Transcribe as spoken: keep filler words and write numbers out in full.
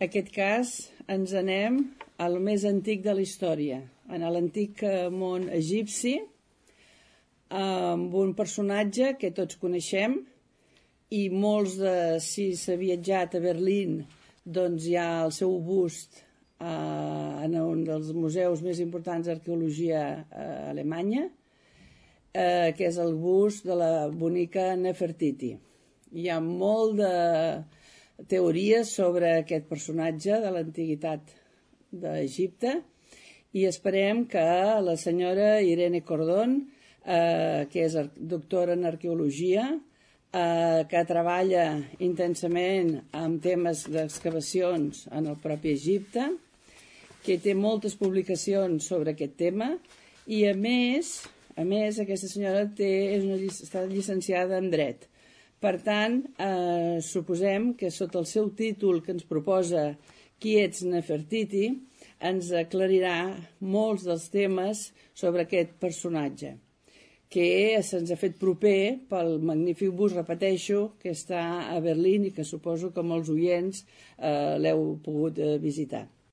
aquest cas ens anem al més antic de la història, en l'antic món egipci, amb un personatge que tots coneixem i molts de, si s'ha viatjat a Berlín, doncs hi ha el seu bust eh, en un dels museus més importants d'arqueologia a Alemanya, eh, que és el bust de la bonica Nefertiti. Hi ha molt de teories sobre aquest personatge de l'antiguitat d'Egipte i esperem que la senyora Irene Cordón, eh, que és doctora en arqueologia, eh, que treballa intensament amb temes d'excavacions en el propi Egipte, que té moltes publicacions sobre aquest tema i a més, a més aquesta senyora té, és una, està llicenciada en dret. Per tant, eh, suposem que sota el seu títol que ens proposa Qui ets Nefertiti, ens aclarirà molts dels temes sobre aquest personatge, que se'ns ha fet proper pel magnífic bust, repeteixo, que està a Berlín i que suposo que molts oients eh, l'heu pogut eh, visitar.